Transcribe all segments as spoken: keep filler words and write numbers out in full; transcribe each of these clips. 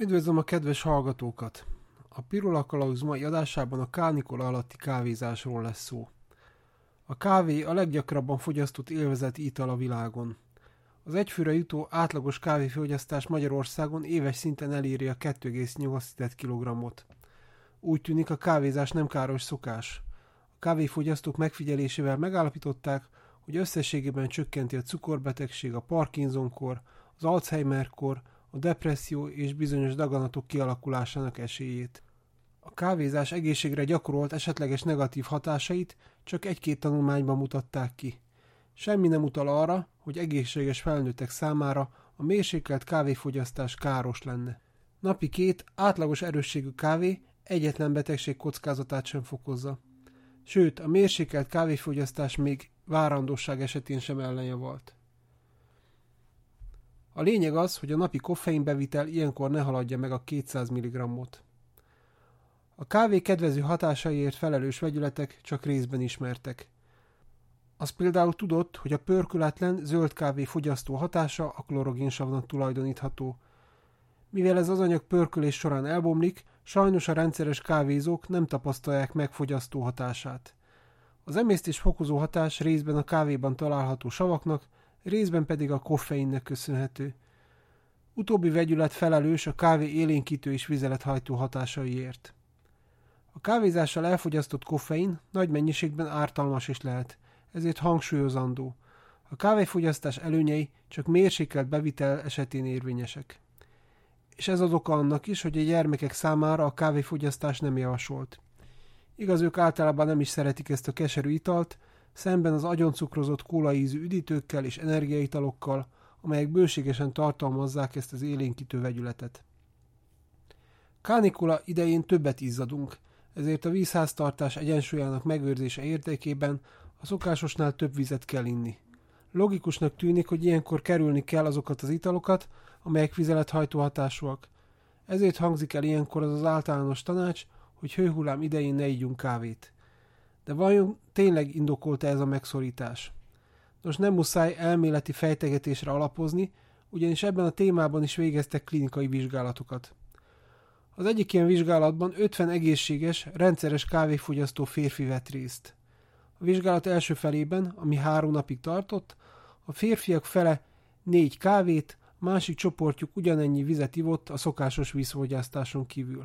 Üdvözlöm a kedves hallgatókat! A Pirula Kalauz mai adásában a kánikula alatti kávézásról lesz szó. A kávé a leggyakrabban fogyasztott élvezeti ital a világon. Az egyfőre jutó átlagos kávéfogyasztás Magyarországon éves szinten eléri a kettő egész nyolc kilogrammot. Úgy tűnik, a kávézás nem káros szokás. A kávéfogyasztók megfigyelésével megállapították, hogy összességében csökkenti a cukorbetegség, a Parkinson-kor, az Alzheimer-kor, a depresszió és bizonyos daganatok kialakulásának esélyét. A kávézás egészségre gyakorolt esetleges negatív hatásait csak egy-két tanulmányban mutatták ki. Semmi nem utal arra, hogy egészséges felnőttek számára a mérsékelt kávéfogyasztás káros lenne. Napi két átlagos erősségű kávé egyetlen betegség kockázatát sem fokozza. Sőt, a mérsékelt kávéfogyasztás még várandóság esetén sem ellenjavalt. A lényeg az, hogy a napi koffeinbevitel ilyenkor ne haladja meg a kétszáz milligrammot. A kávé kedvező hatásaiért felelős vegyületek csak részben ismertek. Az például tudott, hogy a pörkületlen zöld kávé fogyasztó hatása a klorogénsavnak tulajdonítható. Mivel ez az anyag pörkölés során elbomlik, sajnos a rendszeres kávézók nem tapasztalják meg fogyasztó hatását. Az emésztés fokozó hatás részben a kávéban található savaknak, részben pedig a koffeinnek köszönhető. Utóbbi vegyület felelős a kávé élénkítő és vizelethajtó hatásaiért. A kávézással elfogyasztott koffein nagy mennyiségben ártalmas is lehet, ezért hangsúlyozandó. A kávéfogyasztás előnyei csak mérsékelt bevitel esetén érvényesek. És ez az oka annak is, hogy a gyermekek számára a kávéfogyasztás nem javasolt. Igaz, ők általában nem is szeretik ezt a keserű italt, szemben az agyoncukrozott kólaízű üdítőkkel és energiaitalokkal, amelyek bőségesen tartalmazzák ezt az élénkítő vegyületet. Kánikula idején többet izzadunk, ezért a vízháztartás egyensúlyának megőrzése érdekében a szokásosnál több vizet kell inni. Logikusnak tűnik, hogy ilyenkor kerülni kell azokat az italokat, amelyek vizelethajtó hatásúak. Ezért hangzik el ilyenkor az az általános tanács, hogy hőhullám idején ne ígyunk kávét. De vajon tényleg indokolta ez a megszorítás? Nos, nem muszáj elméleti fejtegetésre alapozni, ugyanis ebben a témában is végeztek klinikai vizsgálatokat. Az egyik ilyen vizsgálatban ötven egészséges, rendszeres kávéfogyasztó férfi vett részt. A vizsgálat első felében, ami három napig tartott, a férfiak fele négy kávét, a másik csoportjuk ugyanennyi vizet ivott a szokásos vízfogyasztáson kívül.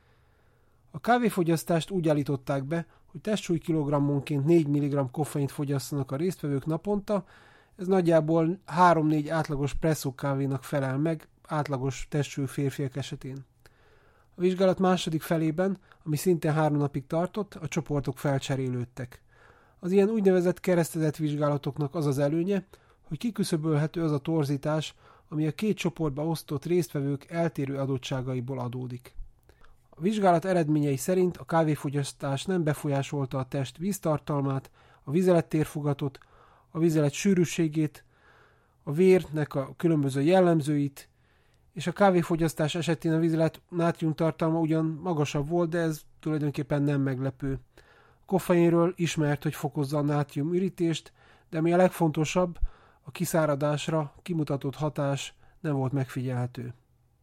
A kávéfogyasztást úgy állították be, hogy testsúly kilogrammonként négy milligramm koffeint fogyasszanak a résztvevők naponta, ez nagyjából három-négy átlagos presszó kávénak felel meg átlagos testsúlyú férfiak esetén. A vizsgálat második felében, ami szintén három napig tartott, a csoportok felcserélődtek. Az ilyen úgynevezett keresztezett vizsgálatoknak az az előnye, hogy kiküszöbölhető az a torzítás, ami a két csoportba osztott résztvevők eltérő adottságaiból adódik. A vizsgálat eredményei szerint a kávéfogyasztás nem befolyásolta a test víztartalmát, a vizelet-térfogatot, a vizelet sűrűségét, a vérnek a különböző jellemzőit, és a kávéfogyasztás esetén a vizelet nátriumtartalma ugyan magasabb volt, de ez tulajdonképpen nem meglepő. A koffeinről ismert, hogy fokozza a nátriumürítést, de ami a legfontosabb, a kiszáradásra kimutatott hatás nem volt megfigyelhető.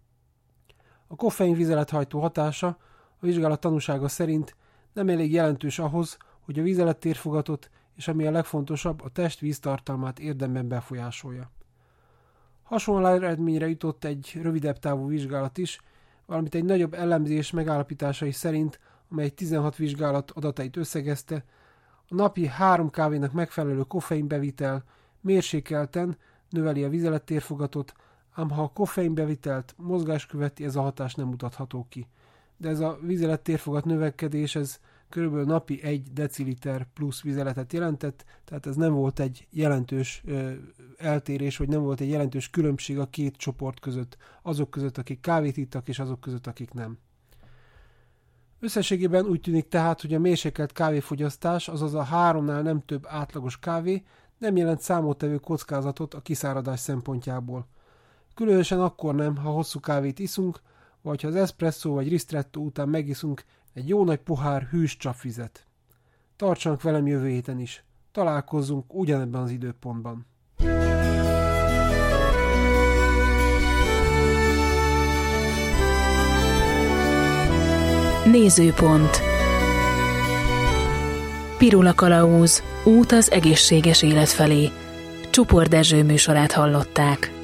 A koffein vizelethajtó hatása a vizsgálat tanúsága szerint nem elég jelentős ahhoz, hogy a vizelet-térfogatot és ami a legfontosabb, a test víztartalmát érdemben befolyásolja. Hasonló eredményre jutott egy rövidebb távú vizsgálat is, valamint egy nagyobb elemzés megállapításai szerint, amely tizenhat vizsgálat adatait összegezte, a napi három kávénak megfelelő koffeinbevitel mérsékelten növeli a vizelet-térfogatot, ám ha a koffeinbevitelt mozgás követi, ez a hatás nem mutatható ki. De ez a vizelet-térfogat növekedés, ez körülbelül napi egy deciliter plusz vizeletet jelentett, tehát ez nem volt egy jelentős ö, eltérés, vagy nem volt egy jelentős különbség a két csoport között, azok között, akik kávét ittak, és azok között, akik nem. Összességében úgy tűnik tehát, hogy a mérsékelt kávéfogyasztás, azaz a háromnál nem több átlagos kávé nem jelent számottevő kockázatot a kiszáradás szempontjából. Különösen akkor nem, ha hosszú kávét iszunk, vagy ha az espresszó vagy ristretto után megiszunk egy jó nagy pohár hűs csapvizet. Tartsanak velem jövő héten is. Találkozzunk ugyanebben az időpontban. Nézőpont. Pirula Kalauz, út az egészséges élet felé. Csupor Dezső műsorát hallották.